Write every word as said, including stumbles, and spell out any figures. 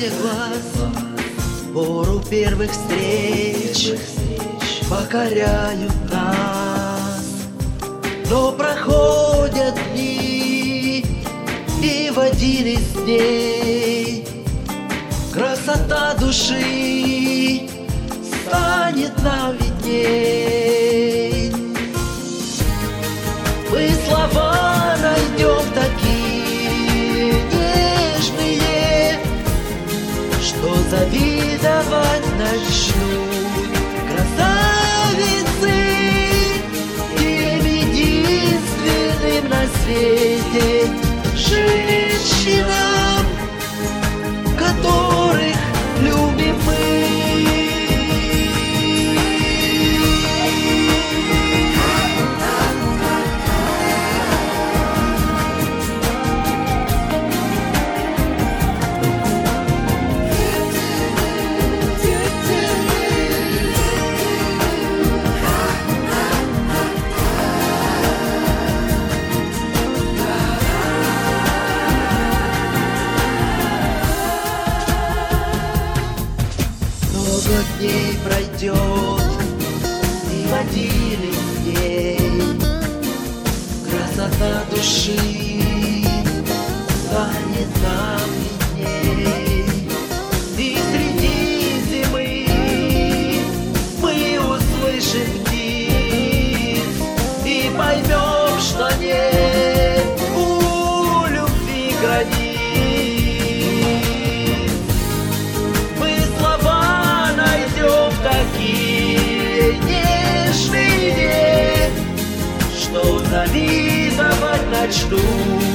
дыхание глаз, пору первых встреч покоряют нас. Но проходят дни, и в один из дней красота души станет нам видней. Мы слова найдем такие нежные, что завидовать начнут красавицы. Тем единственным на свете женщинам, которых любим мы. Много дней пройдет, и в один из дней красота души станет нам видней. И среди зимы мы услышим птиц и поймем, что нет у любви границ. Нежные, что завидовать начнут